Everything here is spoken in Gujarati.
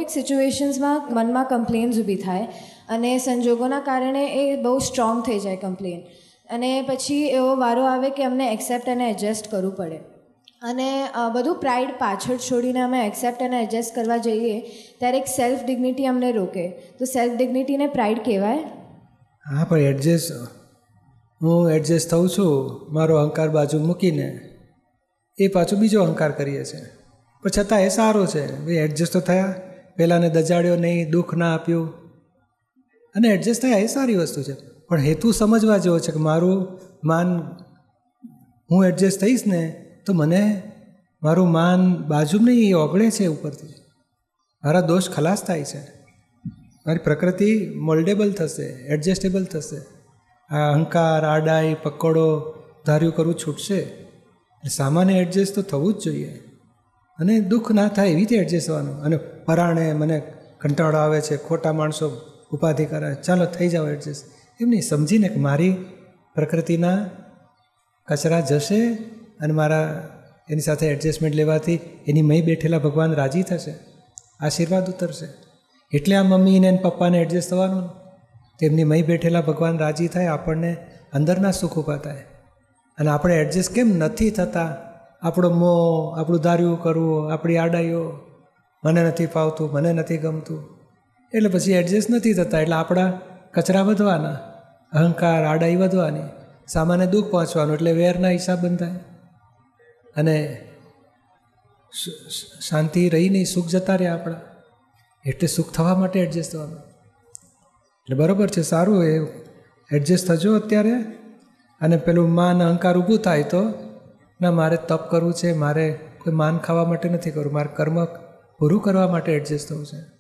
કોઈક સિચ્યુએશન્સમાં મનમાં કમ્પ્લેન્સ ઊભી થાય અને સંજોગોના કારણે એ બહુ સ્ટ્રોંગ થઈ જાય કમ્પ્લેન, અને પછી એવો વારો આવે કે અમને એક્સેપ્ટ અને એડજસ્ટ કરવું પડે. અને બધું પ્રાઇડ પાછળ છોડીને અમે એક્સેપ્ટ અને એડજસ્ટ કરવા જઈએ ત્યારે એક સેલ્ફ ડિગ્નિટી અમને રોકે. તો સેલ્ફ ડિગ્નિટીને પ્રાઇડ કહેવાય? હા, પણ હું એડજસ્ટ થઉં છું મારો અહંકાર બાજુ મૂકીને, એ પાછું બીજો અહંકાર કરીએ છીએ, પણ છતાં એ સારો છે. ભાઈ એડજસ્ટ તો થયા, પહેલાંને દજાડ્યો નહીં, દુઃખ ના આપ્યું અને એડજસ્ટ થયા, એ સારી વસ્તુ છે. પણ હેતુ સમજવા જેવો છે કે મારું માન, હું એડજસ્ટ થઈશ ને તો મને મારું માન બાજુ નહીં, એ ઓગળે છે ઉપરથી, મારા દોષ ખલાસ થાય છે, મારી પ્રકૃતિ મોલ્ડેબલ થશે, એડજસ્ટેબલ થશે. આ અહંકાર, આડાઈ, પકડો, ધાર્યું કરવું છૂટશે. સામાન્ય એડજસ્ટ તો થવું જ જોઈએ, અને દુઃખ ના થાય એવી રીતે એડજસ્ટ થવાનું. અને પરાણે મને કંટાળો આવે છે, ખોટા માણસો ઉપાધિ કરે, ચાલો થઈ જાઓ એડજસ્ટ, એમ નહીં, સમજીને કે મારી પ્રકૃતિના કચરા જશે અને મારા એની સાથે એડજસ્ટમેન્ટ લેવાથી એની મય બેઠેલા ભગવાન રાજી થશે, આશીર્વાદ ઉતરશે. એટલે આ મમ્મીને અને પપ્પાને એડજસ્ટ થવાનું, તેમની મય બેઠેલા ભગવાન રાજી થાય, આપણને અંદરના સુખ ઊભા થાય. અને આપણે એડજસ્ટ કેમ નથી થતા? આપણો મોહ, આપણું ધાર્યું કરવું, આપણી આડાઈઓ, મને નથી ફાવતું, મને નથી ગમતું, એટલે પછી એડજસ્ટ નથી થતા. એટલે આપણા કચરા વધવાના, અહંકાર, આડાઈ વધવાની, સામાન્ય દુઃખ પહોંચવાનું, એટલે વેરના હિસાબ બંધાય અને શાંતિ રહી નહીં, સુખ જતા રહ્યા આપણા. એટલે સુખ થવા માટે એડજસ્ટ થવાનું. એટલે બરાબર છે, સારું, એ એડજસ્ટ થજો અત્યારે. અને પેલું માન, અહંકાર ઊભું થાય તો ના, મારે તપ કરવું છે, મારે કોઈ માન ખાવા માટે નથી કરવું, મારે કર્મ પૂરું કરવા માટે એડજસ્ટ થવું છે.